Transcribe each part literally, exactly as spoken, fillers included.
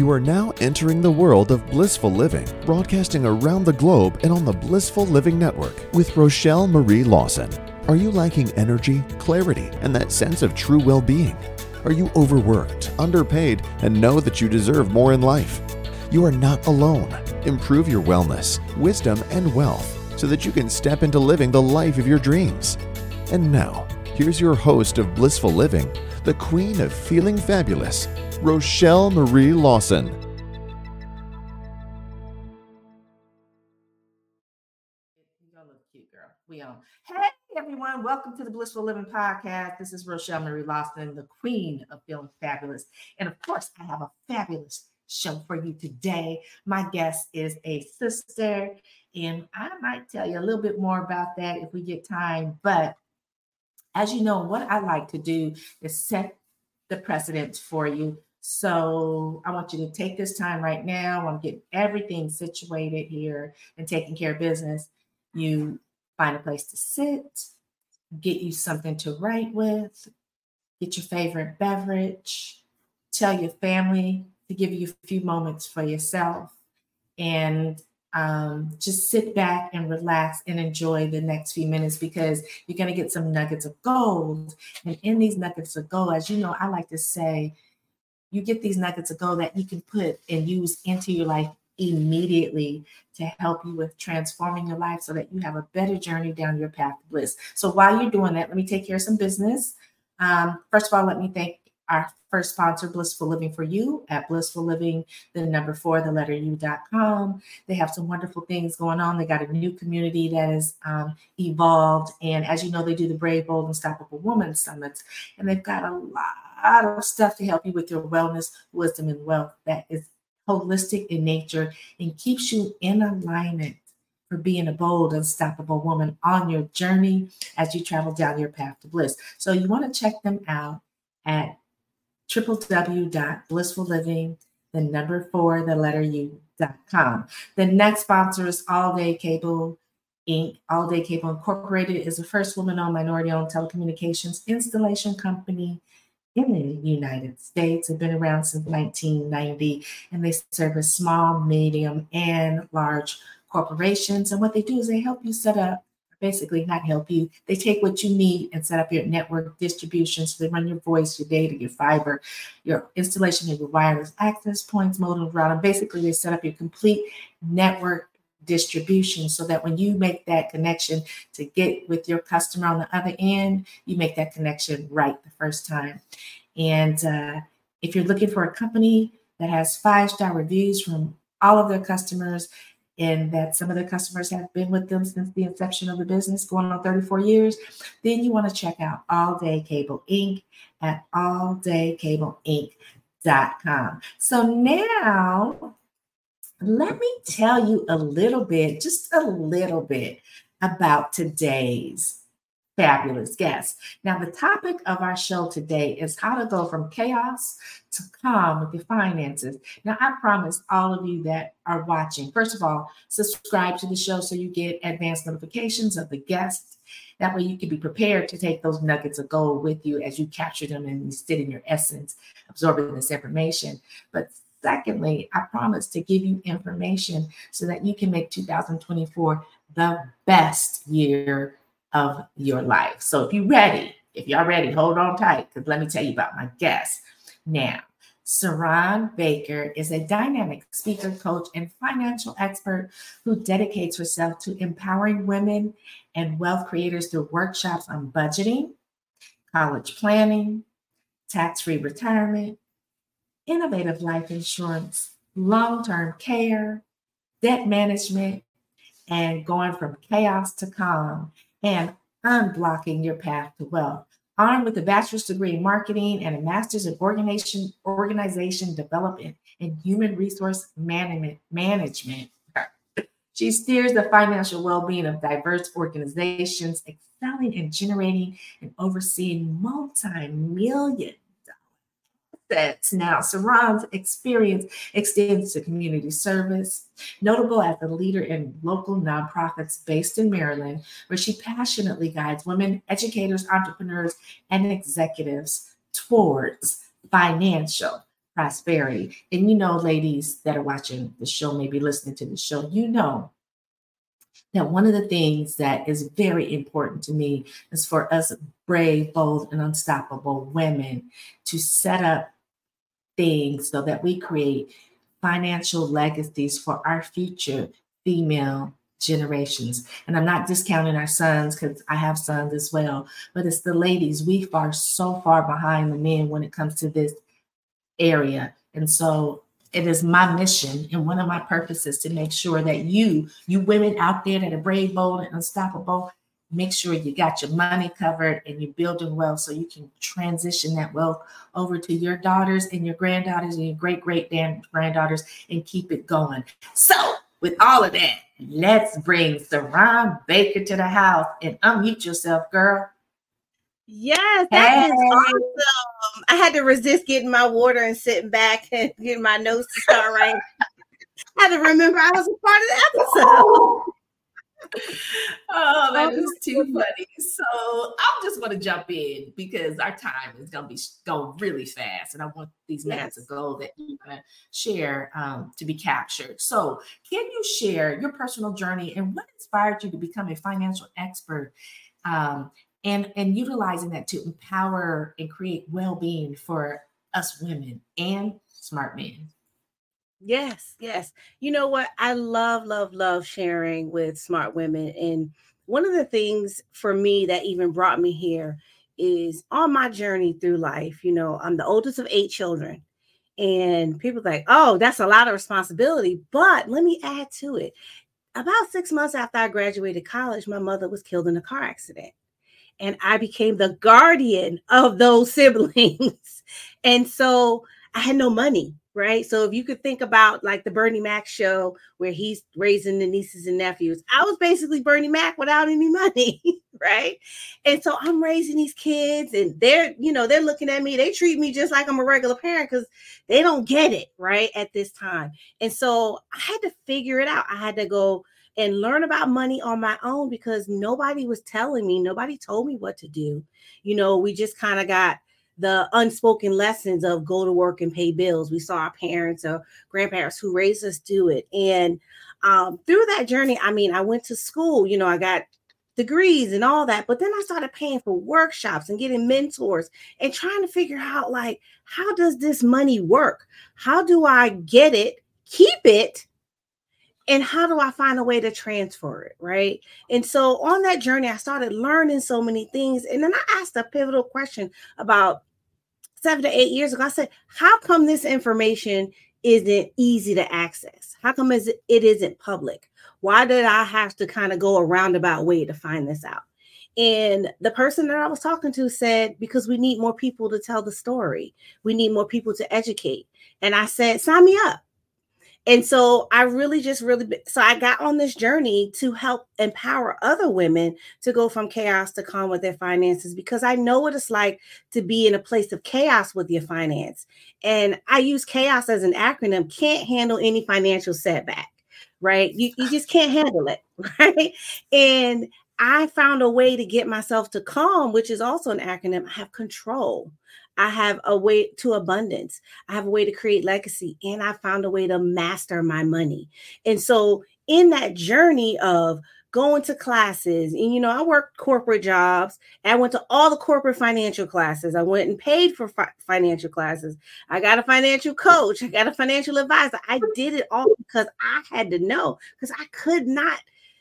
You are now entering the world of blissful living, broadcasting around the globe and on the Blissful Living Network with Rochelle Marie Lawson. Are you lacking energy, clarity, and that sense of true well-being? Are you overworked, underpaid, and know that you deserve more in life? You are not alone. Improve your wellness, wisdom, and wealth so that you can step into living the life of your dreams. And now, here's your host of Blissful Living, the queen of feeling fabulous, Rochelle Marie Lawson. You look cute, girl. We on. Hey, everyone. Welcome to the Blissful Living Podcast. This is Rochelle Marie Lawson, the queen of feeling fabulous. And of course, I have a fabulous show for you today. My guest is a sister, and I might tell you a little bit more about that if we get time. But as you know, what I like to do is set the precedent for you. So I want you to take this time right now. I'm getting everything situated here and taking care of business. You find a place to sit, get you something to write with, get your favorite beverage, tell your family to give you a few moments for yourself, and um, just sit back and relax and enjoy the next few minutes, because you're going to get some nuggets of gold. And in these nuggets of gold, as you know, I like to say, you get these nuggets of gold that you can put and use into your life immediately to help you with transforming your life so that you have a better journey down your path to bliss. So while you're doing that, let me take care of some business. Um, first of all, let me thank our first sponsor, Blissful Living for You, at Blissful Living, the number four, the letter U dot com. They have some wonderful things going on. They got a new community that has um, evolved. And as you know, they do the Brave, Bold, Unstoppable Woman Summits. And they've got a lot of stuff to help you with your wellness, wisdom, and wealth that is holistic in nature and keeps you in alignment for being a bold, unstoppable woman on your journey as you travel down your path to bliss. So you want to check them out at w w w dot blissful living, the number four, the letter U dot com. The next sponsor is All Day Cable Incorporated. All Day Cable Incorporated is the first woman-owned, minority-owned telecommunications installation company in the United States. Have been around since nineteen ninety, and they service small, medium, and large corporations. And what they do is they help you set up, basically not help you, they take what you need and set up your network distribution. So they run your voice, your data, your fiber, your installation of your wireless access points, modem, router. Basically, they set up your complete network distribution so that when you make that connection to get with your customer on the other end, you make that connection right the first time. And uh, if you're looking for a company that has five-star reviews from all of their customers, and that some of their customers have been with them since the inception of the business, going on thirty-four years, then you want to check out All Day Cable Incorporated at all day cable inc dot com. So now, let me tell you a little bit, just a little bit about today's fabulous guest. Now, the topic of our show today is how to go from chaos to calm with your finances. Now, I promise all of you that are watching, first of all, subscribe to the show so you get advanced notifications of the guests. That way you can be prepared to take those nuggets of gold with you as you capture them and you sit in your essence, absorbing this information. But secondly, I promise to give you information so that you can make two thousand twenty-four the best year of your life. So if you're ready, if y'all ready, hold on tight, because let me tell you about my guest. Now, Saran Baker is a dynamic speaker, coach, and financial expert who dedicates herself to empowering women and wealth creators through workshops on budgeting, college planning, tax-free retirement, innovative life insurance, long-term care, debt management, and going from chaos to calm, and unblocking your path to wealth. Armed with a bachelor's degree in marketing and a master's in organization, organization development and human resource management, management, she steers the financial well-being of diverse organizations, excelling in generating and overseeing multi-million assets. Now, Saran's experience extends to community service, notable as a leader in local nonprofits based in Maryland, where she passionately guides women, educators, entrepreneurs, and executives towards financial prosperity. And you know, ladies that are watching the show, maybe listening to the show, you know that one of the things that is very important to me is for us brave, bold, and unstoppable women to set up things so that we create financial legacies for our future female generations. And I'm not discounting our sons because I have sons as well, but it's the ladies. We are so far behind the men when it comes to this area. And so it is my mission and one of my purposes to make sure that you, you women out there that are brave, bold, and unstoppable, make sure you got your money covered and you're building wealth so you can transition that wealth over to your daughters and your granddaughters and your great great granddaughters and keep it going. So with all of that, let's bring Saran Baker to the house and unmute yourself, girl. Yes, that hey. is awesome. I had to resist getting my water and sitting back and getting my nose to start right. I had to remember I was a part of the episode. Oh, that is too funny. So I'm just going to jump in because our time is going to be going really fast, and I want these minutes yes. ago that you're going to share um, to be captured. So, can you share your personal journey and what inspired you to become a financial expert, um, and and utilizing that to empower and create well-being for us women and smart men? Yes, yes. You know what? I love, love, love sharing with smart women. And one of the things for me that even brought me here is on my journey through life. You know, I'm the oldest of eight children. And people are like, oh, that's a lot of responsibility. But let me add to it. About six months after I graduated college, my mother was killed in a car accident. And I became the guardian of those siblings. And so I had no money. Right. So if you could think about like the Bernie Mac show where he's raising the nieces and nephews, I was basically Bernie Mac without any money. Right. And so I'm raising these kids and they're, you know, they're looking at me. They treat me just like I'm a regular parent because they don't get it. Right. At this time. And so I had to figure it out. I had to go and learn about money on my own because nobody was telling me. Nobody told me what to do. You know, we just kind of got the unspoken lessons of go to work and pay bills. We saw our parents or grandparents who raised us do it. And um, through that journey, I mean, I went to school, you know, I got degrees and all that, but then I started paying for workshops and getting mentors and trying to figure out like, how does this money work? How do I get it, keep it? And how do I find a way to transfer it? Right. And so on that journey, I started learning so many things. And then I asked a pivotal question about seven to eight years ago. I said, how come this information isn't easy to access? How come is it, it isn't public? Why did I have to kind of go a roundabout way to find this out? And the person that I was talking to said, because we need more people to tell the story. We need more people to educate. And I said, sign me up. And so I really just really, so I got on this journey to help empower other women to go from chaos to calm with their finances, because I know what it's like to be in a place of chaos with your finance. And I use chaos as an acronym, can't handle any financial setback, right? You, you just can't handle it, right? And I found a way to get myself to calm, which is also an acronym. I have control. I have a way to abundance. I have a way to create legacy, and I found a way to master my money. And so in that journey of going to classes, and, you know, I worked corporate jobs, and I went to all the corporate financial classes. I went and paid for fi- financial classes. I got a financial coach. I got a financial advisor. I did it all because I had to know, because I could not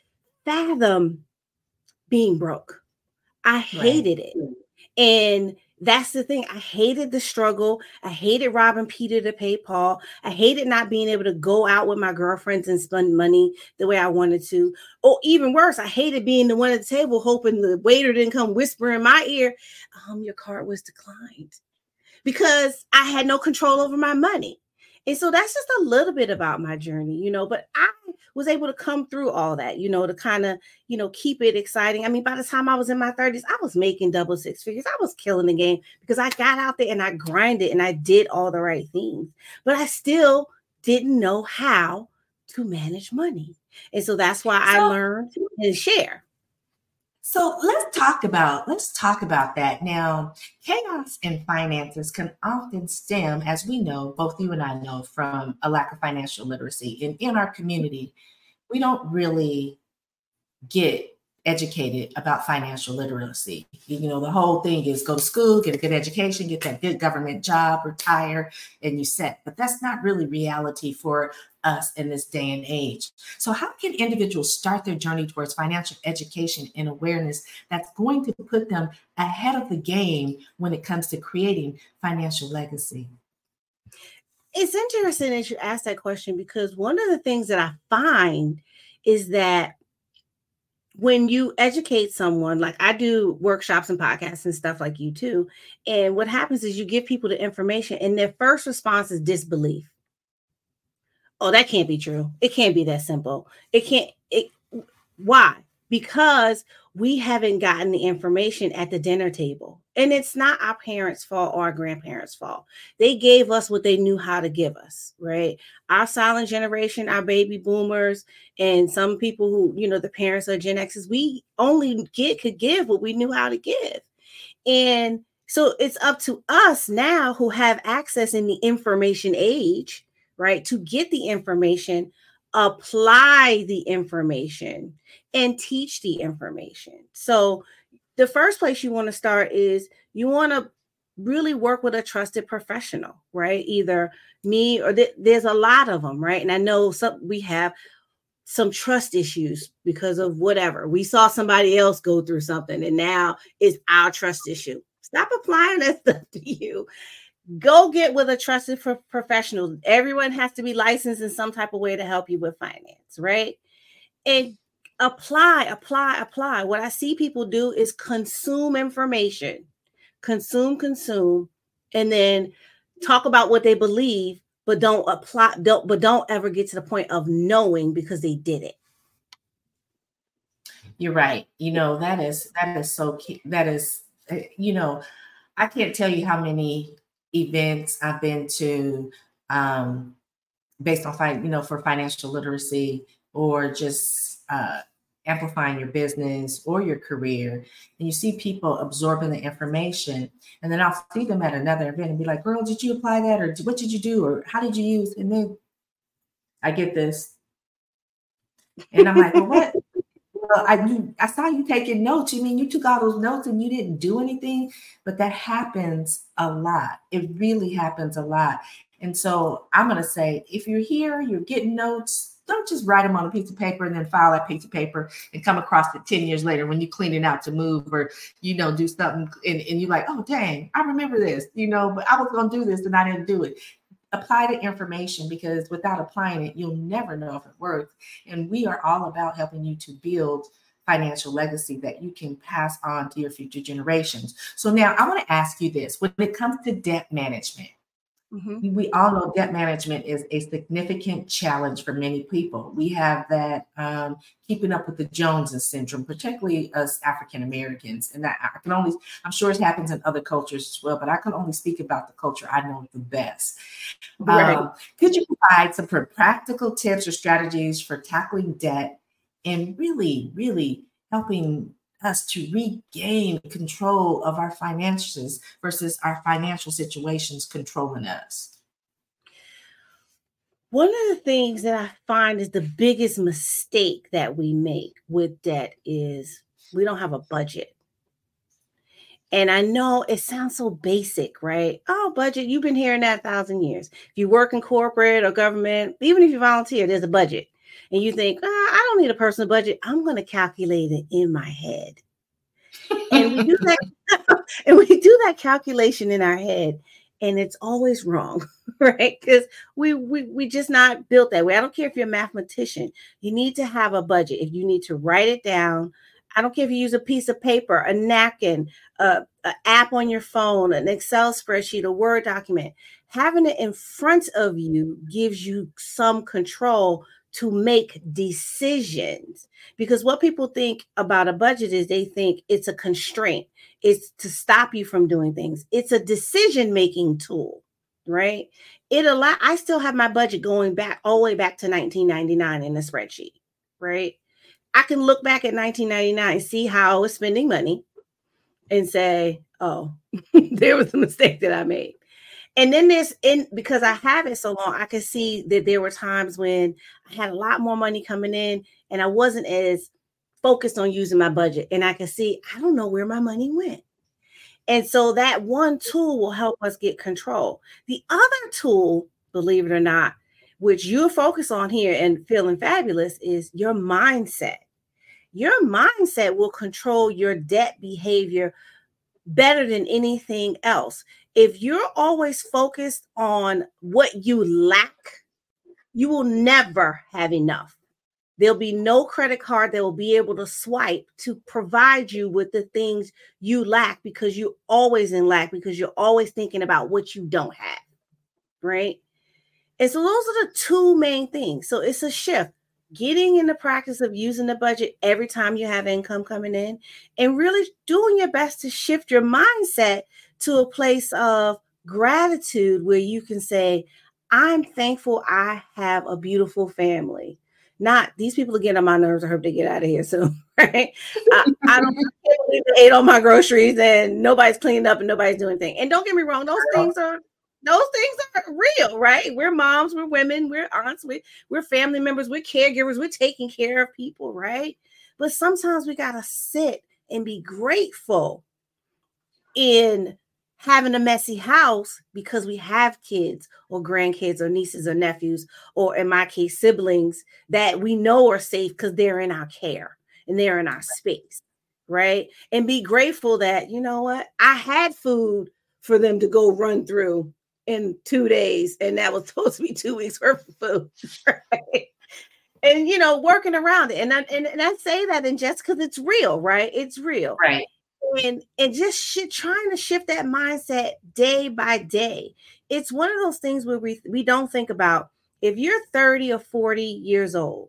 fathom being broke. I hated right. it. And that's the thing. I hated the struggle. I hated robbing Peter to pay Paul. I hated not being able to go out with my girlfriends and spend money the way I wanted to. Or even worse, I hated being the one at the table hoping the waiter didn't come whisper in my ear, um, your card was declined, because I had no control over my money. And so that's just a little bit about my journey, you know, but I was able to come through all that, you know, to kind of, you know, keep it exciting. I mean, by the time I was in my thirties, I was making double six figures. I was killing the game because I got out there and I grinded and I did all the right things, but I still didn't know how to manage money. And so that's why so, I learned and share. So let's talk about let's talk about that. Now, chaos in finances can often stem, as we know, both you and I know, from a lack of financial literacy. And in our community, we don't really get educated about financial literacy. You know, the whole thing is go to school, get a good education, get that good government job, retire, and you set. But that's not really reality for us in this day and age. So how can individuals start their journey towards financial education and awareness that's going to put them ahead of the game when it comes to creating financial legacy? It's interesting that you asked that question, because one of the things that I find is that when you educate someone, like I do workshops and podcasts and stuff like you too, and what happens is you give people the information and their first response is disbelief. Oh, that can't be true. It can't be that simple. It can't. It, why? Because we haven't gotten the information at the dinner table. And it's not our parents' fault or our grandparents' fault. They gave us what they knew how to give us, right? Our silent generation, our baby boomers, and some people who, you know, the parents are Gen X's, we only get could give what we knew how to give. And so it's up to us now who have access in the information age, right, to get the information, apply the information, and teach the information. So the first place you want to start is you want to really work with a trusted professional, right? Either me or th- there's a lot of them, right? And I know some we have some trust issues because of whatever. We saw somebody else go through something and now it's our trust issue. Stop applying that stuff to you. Go get with a trusted pro- professional. Everyone has to be licensed in some type of way to help you with finance, right? And apply, apply, apply. What I see people do is consume information, consume, consume, and then talk about what they believe, but don't apply, don't, but don't ever get to the point of knowing because they did it. You're right. You know, that is, that is so key. That is, you know, I can't tell you how many events I've been to um, based on, fi- you know, for financial literacy or just uh, amplifying your business or your career. And you see people absorbing the information. And then I'll see them at another event and be like, girl, did you apply that? Or what did you do? Or how did you use? And then I get this. And I'm like, well, what? Well, I you, I saw you taking notes. You mean you took all those notes and you didn't do anything? But that happens a lot. It really happens a lot. And so I'm going to say, if you're here, you're getting notes, don't just write them on a piece of paper and then file that piece of paper and come across it ten years later when you clean it out to move or, you know, do something. And, and you're like, oh, dang, I remember this, you know, but I was going to do this and I didn't do it. Apply the information, because without applying it, you'll never know if it works. And we are all about helping you to build financial legacy that you can pass on to your future generations. So now I want to ask you this. When it comes to debt management, mm-hmm. we all know debt management is a significant challenge for many people. We have that um, keeping up with the Joneses syndrome, particularly us African Americans. And that I can only, I'm sure it happens in other cultures as well, but I can only speak about the culture I know the best. Right. Um, could you provide some practical tips or strategies for tackling debt and really, really helping us to regain control of our finances versus our financial situations controlling us? One of the things that I find is the biggest mistake that we make with debt is we don't have a budget. And I know it sounds so basic, right? Oh, budget, you've been hearing that a thousand years. If you work in corporate or government, even if you volunteer, there's a budget. And you think, oh, I don't need a personal budget. I'm going to calculate it in my head. And we do that, and we do that calculation in our head, and it's always wrong, right? Because we, we we just not built that way. I don't care if you're a mathematician. You need to have a budget. If you need to write it down, I don't care if you use a piece of paper, a napkin, a, a app on your phone, an Excel spreadsheet, a Word document. Having it in front of you gives you some control to make decisions, because what people think about a budget is they think it's a constraint. It's to stop you from doing things. It's a decision-making tool, right? It allow, I still have my budget going back all the way back to nineteen ninety-nine in the spreadsheet, right? I can look back at nineteen ninety-nine and see how I was spending money and say, oh, there was a mistake that I made. And then there's in because I have it so long, I could see that there were times when I had a lot more money coming in and I wasn't as focused on using my budget. And I could see, I don't know where my money went. And so that one tool will help us get control. The other tool, believe it or not, which you're focused on here and feeling fabulous, is your mindset. Your mindset will control your debt behavior better than anything else. If you're always focused on what you lack, you will never have enough. There'll be no credit card that will be able to swipe to provide you with the things you lack, because you're always in lack, because you're always thinking about what you don't have, right? And so those are the two main things. So it's a shift. Getting in the practice of using the budget every time you have income coming in, and really doing your best to shift your mindset to a place of gratitude where you can say, I'm thankful I have a beautiful family. Not these people are getting on my nerves. I hope they get out of here soon, right? I, I don't believe they ate all my groceries and nobody's cleaning up and nobody's doing anything. And don't get me wrong, those things are Those things are real, right? We're moms, we're women, we're aunts, we're, we're family members, we're caregivers, we're taking care of people, right? But sometimes we got to sit and be grateful in having a messy house because we have kids or grandkids or nieces or nephews, or in my case, siblings that we know are safe because they're in our care and they're in our space, right? And be grateful that, you know what, I had food for them to go run through in two days, and that was supposed to be two weeks worth of food, right? And you know, working around it, and I and, and I say that, and just because it's real, right? It's real, right? And and just sh- trying to shift that mindset day by day. It's one of those things where we we don't think about. If you're thirty or forty years old,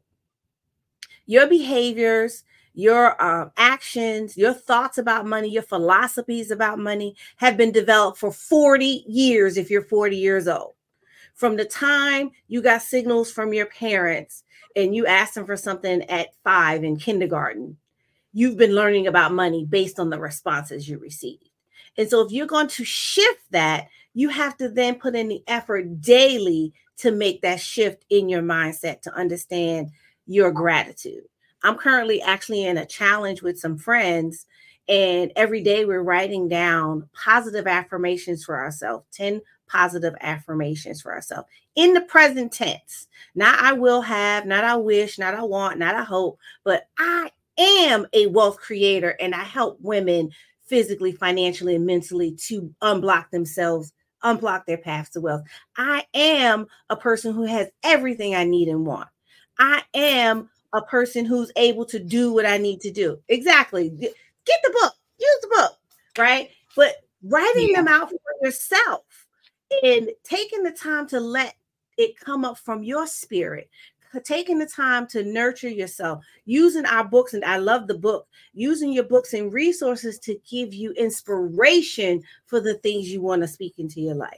your behaviors, your um, actions, your thoughts about money, your philosophies about money have been developed for forty years. If you're forty years old, from the time you got signals from your parents and you asked them for something at five in kindergarten, you've been learning about money based on the responses you received. And so if you're going to shift that, you have to then put in the effort daily to make that shift in your mindset, to understand your gratitude. I'm currently actually in a challenge with some friends, and every day we're writing down positive affirmations for ourselves, ten positive affirmations for ourselves in the present tense. Not I will have, not I wish, not I want, not I hope, but I am a wealth creator, and I help women physically, financially, and mentally to unblock themselves, unblock their paths to wealth. I am a person who has everything I need and want. I am a person who's able to do what I need to do. Exactly. Get the book, use the book, right? But writing yeah. them out for yourself and taking the time to let it come up from your spirit, taking the time to nurture yourself, using our books, and I love the book, using your books and resources to give you inspiration for the things you want to speak into your life.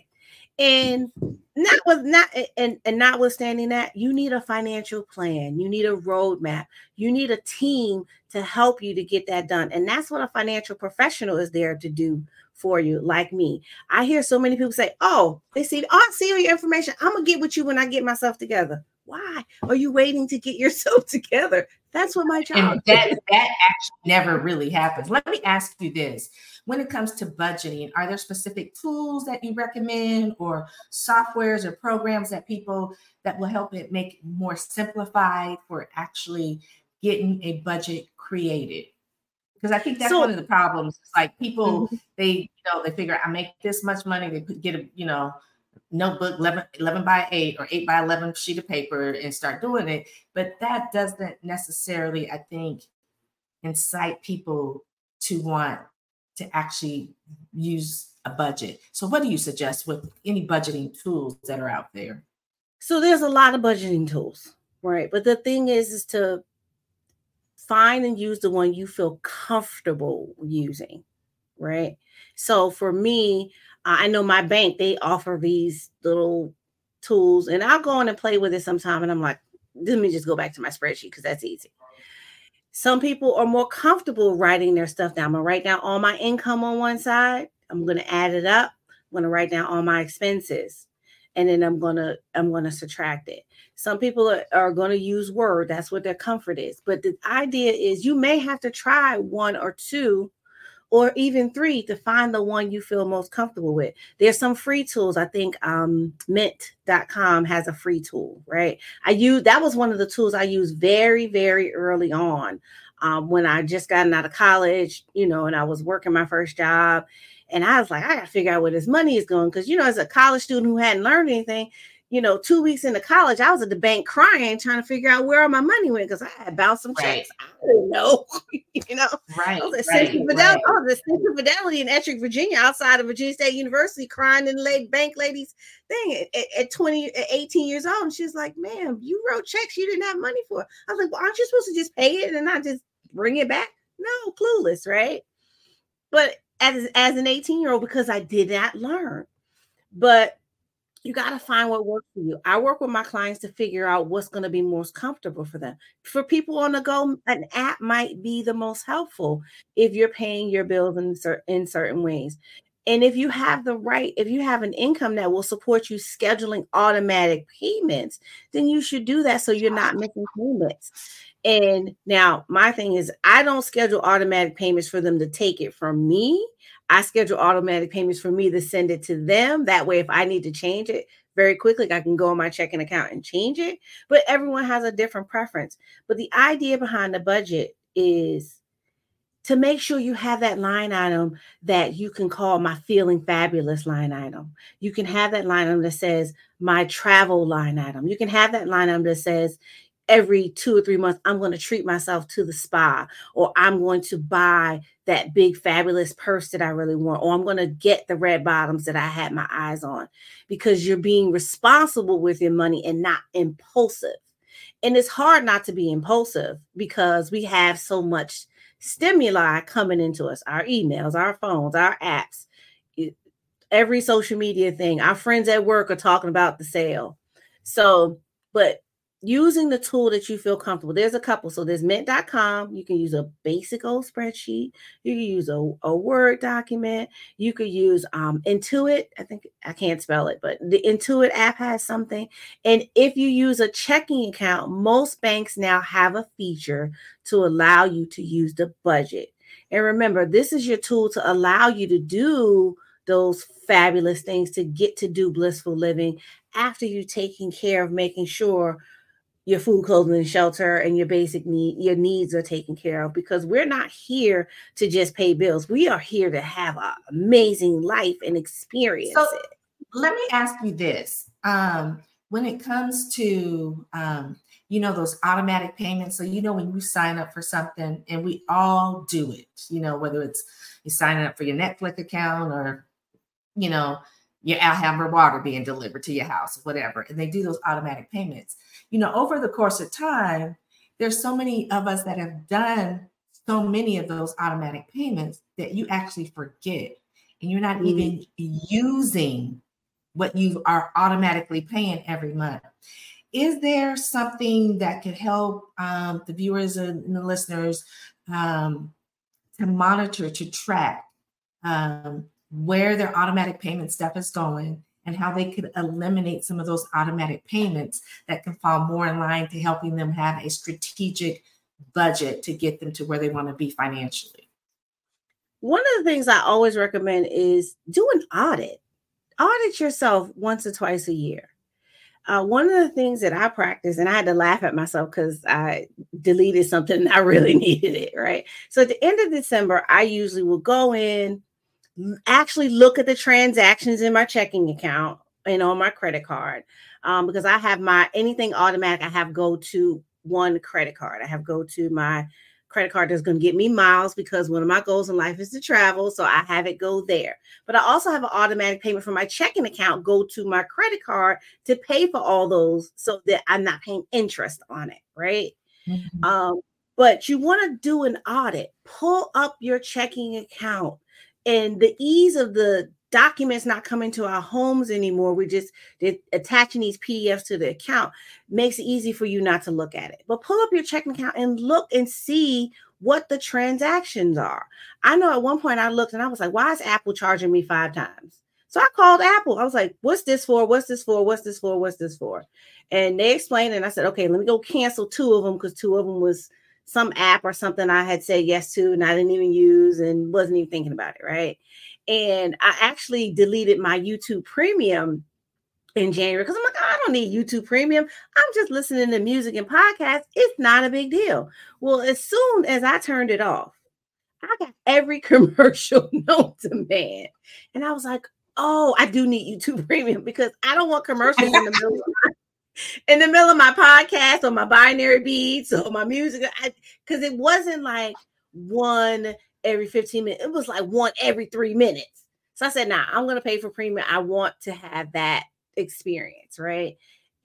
And not with not and, and notwithstanding that, you need a financial plan, you need a roadmap, you need a team to help you to get that done. And that's what a financial professional is there to do for you, like me. I hear so many people say, oh, they see, oh, I see all your information. I'm gonna get with you when I get myself together. Why are you waiting to get yourself together? That's what my job and that, is. that actually never really happens. Let me ask you this. When it comes to budgeting, are there specific tools that you recommend, or softwares or programs that people that will help it make it more simplified for actually getting a budget created? Because I think that's so, one of the problems. It's like people, mm-hmm. they, you know, they figure I make this much money, they could get a, you know, notebook eleven, eleven by eight or eight by eleven sheet of paper and start doing it. But that doesn't necessarily, I think, incite people to want to actually use a budget. So what do you suggest with any budgeting tools that are out there? So there's a lot of budgeting tools, right? But the thing is, is to find and use the one you feel comfortable using, right? So for me, I know my bank, they offer these little tools, and I'll go on and play with it sometime. And I'm like, let me just go back to my spreadsheet because that's easy. Some people are more comfortable writing their stuff down. I'm going to write down all my income on one side. I'm going to add it up. I'm going to write down all my expenses. And then I'm going to, I'm going to subtract it. Some people are, are going to use Word. That's what their comfort is. But the idea is you may have to try one or two or even three to find the one you feel most comfortable with. There's some free tools. I think um, mint dot com has a free tool, right? I use, that was one of the tools I used very, very early on um, when I just gotten out of college, you know, and I was working my first job. And I was like, I got to figure out where this money is going. Because, you know, as a college student who hadn't learned anything, you know, two weeks into college, I was at the bank crying, trying to figure out where all my money went because I had bounced some Right. checks. I didn't know, you know. Right. I was at right, Central Fidelity. right. I was at Central Fidelity in Ettrick, Virginia, outside of Virginia State University, crying in the late bank lady's thing at, at twenty, at eighteen years old. And she's like, "Ma'am, you wrote checks you didn't have money for." I was like, "Well, aren't you supposed to just pay it and not just bring it back?" No, clueless, right? But as as an eighteen year old, because I did not learn, but you got to find what works for you. I work with my clients to figure out what's going to be most comfortable for them. For people on the go, an app might be the most helpful if you're paying your bills in, cer- in certain ways. And if you have the right, if you have an income that will support you scheduling automatic payments, then you should do that so you're not missing payments. And now my thing is, I don't schedule automatic payments for them to take it from me. I schedule automatic payments for me to send it to them. That way, if I need to change it very quickly, I can go on my checking account and change it. But everyone has a different preference. But the idea behind the budget is to make sure you have that line item that you can call my feeling fabulous line item. You can have that line item that says my travel line item. You can have that line item that says every two or three months, I'm going to treat myself to the spa, or I'm going to buy that big fabulous purse that I really want, or I'm going to get the red bottoms that I had my eyes on, because you're being responsible with your money and not impulsive. And it's hard not to be impulsive because we have so much stimuli coming into us, our emails, our phones, our apps, every social media thing. Our friends at work are talking about the sale. So, but using the tool that you feel comfortable. There's a couple. So there's mint dot com. You can use a basic old spreadsheet. You can use a, a Word document. You could use um, Intuit. I think I can't spell it, but the Intuit app has something. And if you use a checking account, most banks now have a feature to allow you to use the budget. And remember, this is your tool to allow you to do those fabulous things, to get to do blissful living after you've taken care of making sure your food, clothing, and shelter, and your basic need, your needs are taken care of, because we're not here to just pay bills. We are here to have an amazing life and experience So it. let me ask you this. Um, when it comes to, um, you know, those automatic payments, so, you know, when you sign up for something, and we all do it, you know, whether it's you signing up for your Netflix account, or, you know, your Alhambra water being delivered to your house, whatever, and they do those automatic payments. You know, over the course of time, there's so many of us that have done so many of those automatic payments that you actually forget, and you're not mm-hmm. even using what you are automatically paying every month. Is there something that could help um, the viewers and the listeners um, to monitor, to track um, where their automatic payment stuff is going, and how they could eliminate some of those automatic payments that can fall more in line to helping them have a strategic budget to get them to where they want to be financially? One of the things I always recommend is do an audit. Audit yourself once or twice a year. Uh, one of the things that I practice, and I had to laugh at myself because I deleted something and I really needed it, right? So at the end of December, I usually will go in, actually look at the transactions in my checking account and on my credit card, um, because I have my anything automatic. I have go to one credit card. I have go to my credit card that's going to get me miles, because one of my goals in life is to travel. So I have it go there. But I also have an automatic payment from my checking account go to my credit card to pay for all those, so that I'm not paying interest on it, right? Mm-hmm. Um, but you want to do an audit. Pull up your checking account. And the ease of the documents not coming to our homes anymore. We just they're attaching these P D Fs to the account. Makes it easy for you not to look at it. But pull up your checking account and look and see what the transactions are. I know at one point I looked and I was like, why is Apple charging me five times? So I called Apple. I was like, what's this for? What's this for? What's this for? What's this for? And they explained, and I said, okay, let me go cancel two of them because two of them was some app or something I had said yes to and I didn't even use and wasn't even thinking about it, right? And I actually deleted my YouTube Premium in January because I'm like, I don't need YouTube Premium. I'm just listening to music and podcasts. It's not a big deal. Well, as soon as I turned it off, I got every commercial known to man. And I was like, oh, I do need YouTube Premium because I don't want commercials in the middle of my, in the middle of my podcast or my binary beats or my music. Because it wasn't like one every fifteen minutes. It was like one every three minutes. So I said, nah, I'm going to pay for premium. I want to have that experience, right?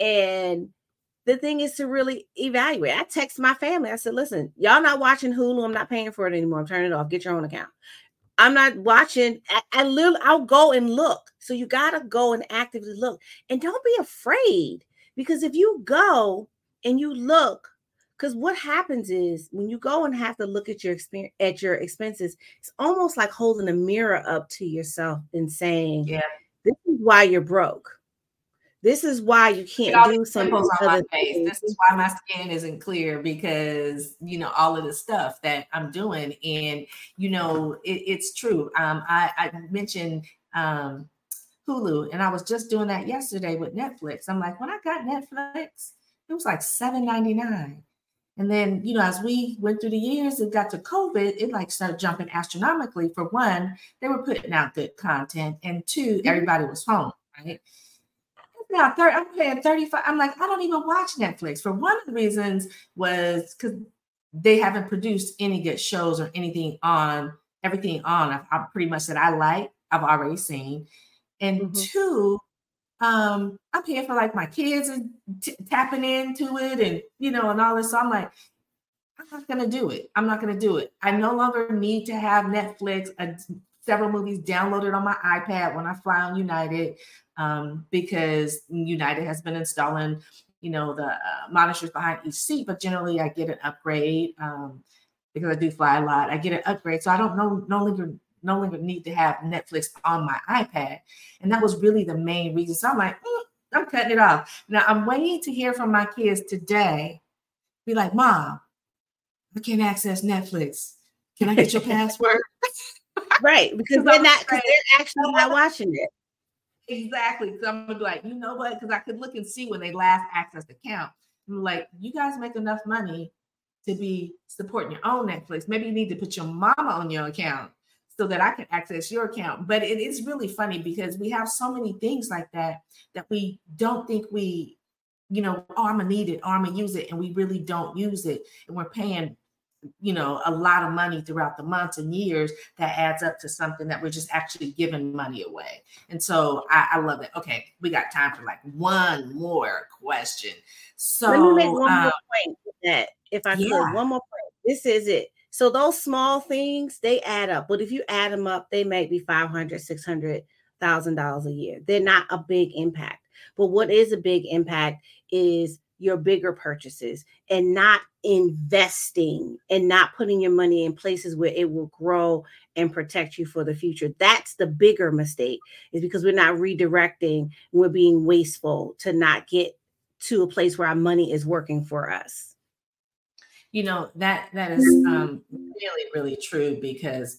And the thing is to really evaluate. I text my family. I said, listen, y'all not watching Hulu. I'm not paying for it anymore. I'm turning it off. Get your own account. I'm not watching. I, I literally, I'll go and look. So you got to go and actively look. And don't be afraid, because if you go and you look, because what happens is when you go and have to look at your experience, at your expenses, it's almost like holding a mirror up to yourself and saying, yeah, this is why you're broke. This is why you can't do something on my face. This is why my skin isn't clear, because, you know, all of the stuff that I'm doing. And, you know, it, it's true. Um, I, I mentioned um, Hulu, and I was just doing that yesterday with Netflix. I'm like, when I got Netflix, it was like seven ninety-nine. And then, you know, as we went through the years, it got to COVID, it like started jumping astronomically. For one, they were putting out good content. And two, everybody was home, right? Now, I'm paying thirty-five. I'm like, I don't even watch Netflix. For one of the reasons was because they haven't produced any good shows or anything on, everything on, I've, I've pretty much that I like, I've already seen. And mm-hmm. two, um, I'm paying for like my kids and t- tapping into it and, you know, and all this. So I'm like, I'm not going to do it. I'm not going to do it. I no longer need to have Netflix, uh, several movies downloaded on my iPad when I fly on United. Um, because United has been installing, you know, the uh, monitors behind each seat, but generally I get an upgrade um, because I do fly a lot. I get an upgrade, so I don't no, no longer no longer need to have Netflix on my iPad, and that was really the main reason. So I'm like, mm, I'm cutting it off. Now I'm waiting to hear from my kids today. Be like, Mom, I can't access Netflix. Can I get your password? Right, because they're not, because they're actually not watching it. Exactly. So I'm gonna be like, you know what? Because I could look and see when they last accessed account. I'm like, you guys make enough money to be supporting your own Netflix. Maybe you need to put your mama on your account so that I can access your account. But it is really funny because we have so many things like that that we don't think we, you know, oh, I'm gonna need it, or I'm gonna use it, and we really don't use it, and we're paying, you know, a lot of money throughout the months and years that adds up to something that we're just actually giving money away. And so I, I love it. Okay, we got time for like one more question. So let me make one um, more point with that, if I yeah. could. One more point. This is it. So those small things, they add up. But if you add them up, they may be five hundred thousand dollars, six hundred thousand dollars a year. They're not a big impact. But what is a big impact is your bigger purchases and not investing and not putting your money in places where it will grow and protect you for the future. That's the bigger mistake, is because we're not redirecting. We're being wasteful to not get to a place where our money is working for us. You know, that that is um, really, really true, because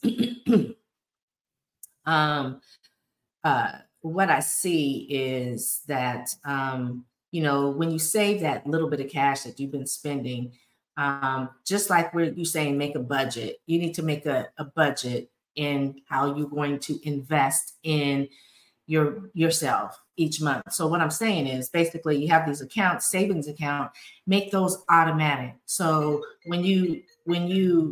um, uh, what I see is that um, you know, when you save that little bit of cash that you've been spending, um, just like where you're saying, make a budget, you need to make a, a budget in how you're going to invest in your yourself each month. So what I'm saying is basically you have these accounts, savings account, make those automatic. So when you when you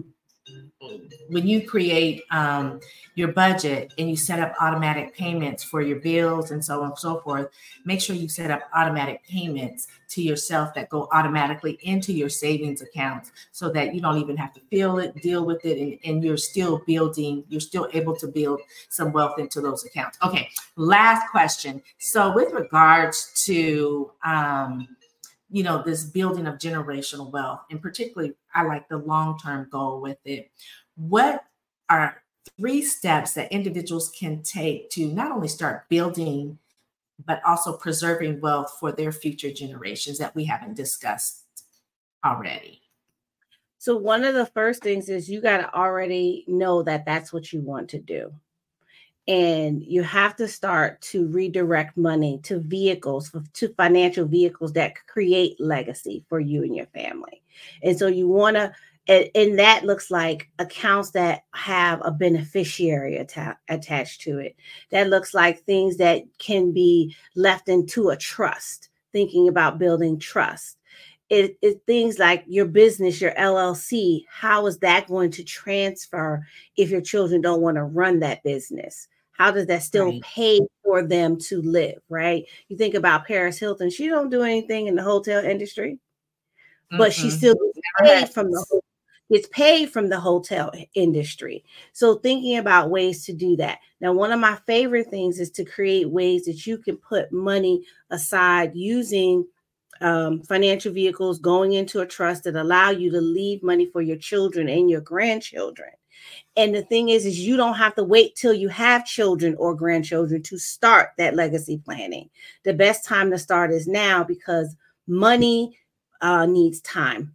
when you create um, your budget and you set up automatic payments for your bills and so on and so forth, make sure you set up automatic payments to yourself that go automatically into your savings accounts so that you don't even have to feel it, deal with it, and, and you're still building, you're still able to build some wealth into those accounts. Okay, last question. So with regards to, um, you know, this building of generational wealth, and particularly I like the long-term goal with it. What are three steps that individuals can take to not only start building, but also preserving wealth for their future generations that we haven't discussed already? So one of the first things is you got to already know that that's what you want to do. And you have to start to redirect money to vehicles, to financial vehicles that create legacy for you and your family. And so you want to, and, and that looks like accounts that have a beneficiary atta- attached to it. That looks like things that can be left into a trust, thinking about building trust. It, it things like your business, your L L C, how is that going to transfer if your children don't want to run that business? How does that still Right. pay for them to live, right? You think about Paris Hilton. She don't do anything in the hotel industry, but she Mm-mm. still gets paid from the gets paid from the hotel industry. So thinking about ways to do that. Now, one of my favorite things is to create ways that you can put money aside using um, financial vehicles, going into a trust that allow you to leave money for your children and your grandchildren. And the thing is, is you don't have to wait till you have children or grandchildren to start that legacy planning. The best time to start is now, because money uh, needs time.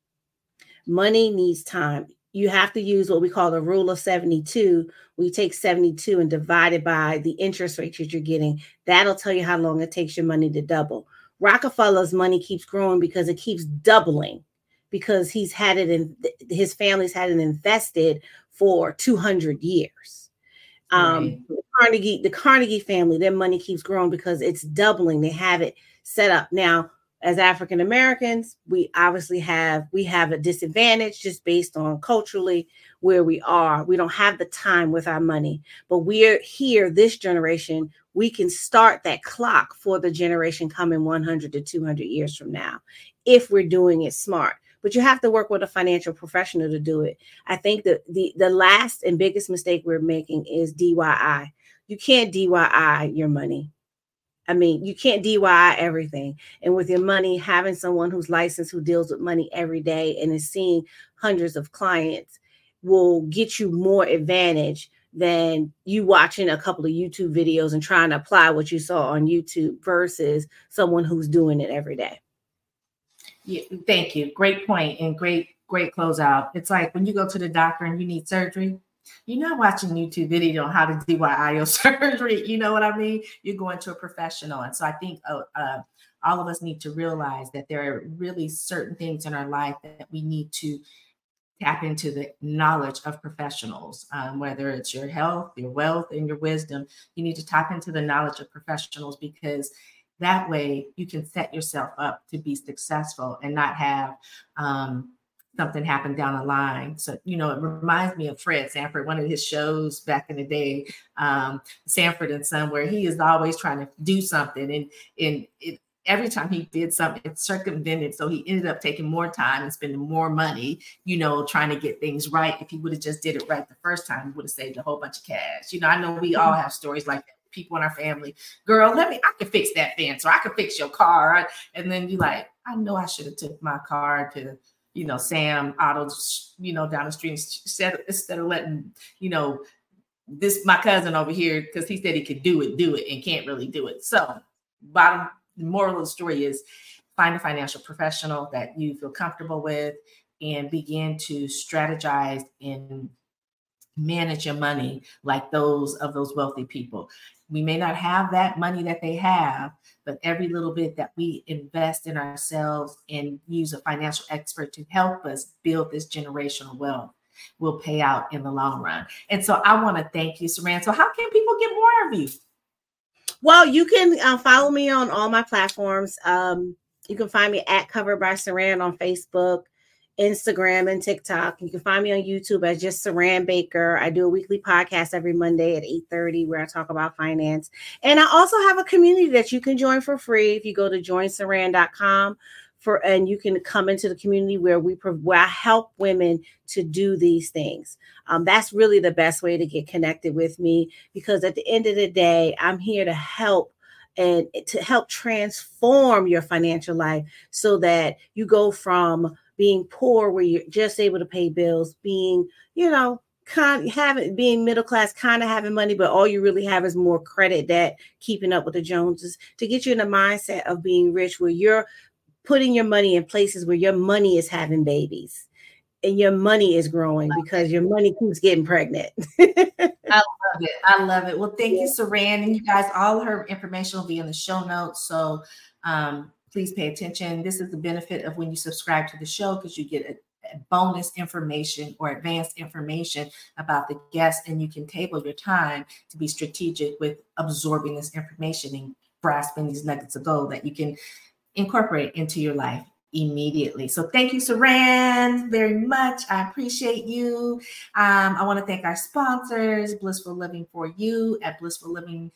Money needs time. You have to use what we call the rule of seventy-two. We take seventy-two and divide it by the interest rate that you're getting. That'll tell you how long it takes your money to double. Rockefeller's money keeps growing because it keeps doubling, because he's had it in, his family's had it invested for two hundred years. Um, Right. the Carnegie, the Carnegie family, their money keeps growing because it's doubling. They have it set up. Now, as African Americans, we obviously have, we have a disadvantage just based on culturally where we are. We don't have the time with our money, but we're here, this generation, we can start that clock for the generation coming one hundred to two hundred years from now, if we're doing it smart. But you have to work with a financial professional to do it. I think that the, the last and biggest mistake we're making is D I Y. You can't D I Y your money. I mean, you can't D I Y everything. And with your money, having someone who's licensed, who deals with money every day and is seeing hundreds of clients will get you more advantage than you watching a couple of YouTube videos and trying to apply what you saw on YouTube versus someone who's doing it every day. Yeah, thank you. Great point and great, great closeout. It's like when you go to the doctor and you need surgery, you're not watching YouTube video on how to D I Y your surgery. You know what I mean? You're going to a professional. And so I think uh, uh, all of us need to realize that there are really certain things in our life that we need to tap into the knowledge of professionals, um, whether it's your health, your wealth, and your wisdom. You need to tap into the knowledge of professionals, because that way you can set yourself up to be successful and not have um, something happen down the line. So, you know, it reminds me of Fred Sanford, one of his shows back in the day, um, Sanford and Son, where he is always trying to do something. And, and it, every time he did something, it circumvented. So he ended up taking more time and spending more money, you know, trying to get things right. If he would have just did it right the first time, he would have saved a whole bunch of cash. You know, I know we all have stories like that. People in our family, girl, let me, I can fix that fence, or I can fix your car. And then you like, I know I should have took my car to, you know, Sam Auto, you know, down the street, instead, instead of letting, you know, this, my cousin over here, because he said he could do it, do it, and can't really do it. So bottom, the moral of the story is find a financial professional that you feel comfortable with and begin to strategize and manage your money like those of those wealthy people. We may not have that money that they have, but every little bit that we invest in ourselves and use a financial expert to help us build this generational wealth will pay out in the long run. And so I want to thank you, Saran. So how can people get more of you? Well, you can uh, follow me on all my platforms. Um, you can find me at Covered by Saran on Facebook, Instagram and TikTok. You can find me on YouTube as just Saran Baker. I do a weekly podcast every Monday at eight thirty where I talk about finance. And I also have a community that you can join for free if you go to join saran dot com. For, and you can come into the community where we where I help women to do these things. Um, that's really the best way to get connected with me, because at the end of the day, I'm here to help and to help transform your financial life so that you go from being poor, where you're just able to pay bills, being, you know, kind having being middle class, kind of having money, but all you really have is more credit debt, keeping up with the Joneses, to get you in the mindset of being rich, where you're putting your money in places where your money is having babies and your money is growing because your money keeps getting pregnant. I love it. I love it. Well, thank you, Saran. And you guys, all her information will be in the show notes. So um, please pay attention. This is the benefit of when you subscribe to the show, because you get a, a bonus information or advanced information about the guests, and you can table your time to be strategic with absorbing this information and grasping these nuggets of gold that you can incorporate into your life immediately. So thank you, Saran, very much. I appreciate you. Um, I want to thank our sponsors, Blissful Living for You at Blissful Living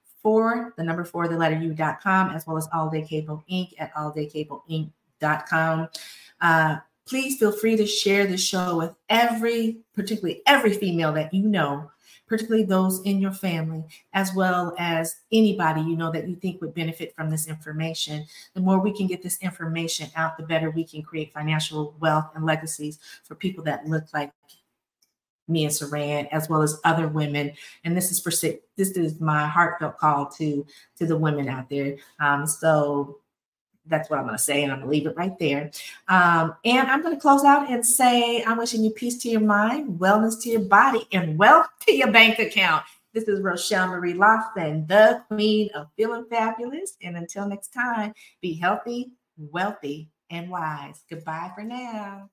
for the number four, the letter U dot com, as well as All Day Cable Incorporated at all day cable inc dot com. Uh, please feel free to share the show with every, particularly every female that you know, particularly those in your family, as well as anybody you know that you think would benefit from this information. The more we can get this information out, the better we can create financial wealth and legacies for people that look like me and Saran, as well as other women. And this is for this is my heartfelt call to to the women out there. Um, so that's what I'm going to say, and I'm going to leave it right there. Um, and I'm going to close out and say, I'm wishing you peace to your mind, wellness to your body, and wealth to your bank account. This is Rochelle Marie Lawson, the queen of feeling fabulous. And until next time, be healthy, wealthy, and wise. Goodbye for now.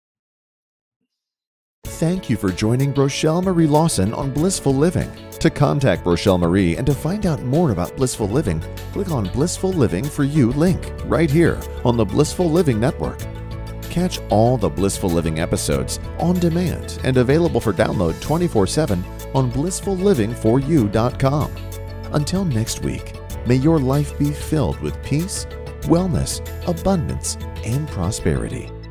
Thank you for joining Rochelle Marie Lawson on Blissful Living. To contact Rochelle Marie and to find out more about Blissful Living, click on Blissful Living for You link right here on the Blissful Living Network. Catch all the Blissful Living episodes on demand and available for download twenty-four seven on blissful living for you dot com. Until next week, may your life be filled with peace, wellness, abundance, and prosperity.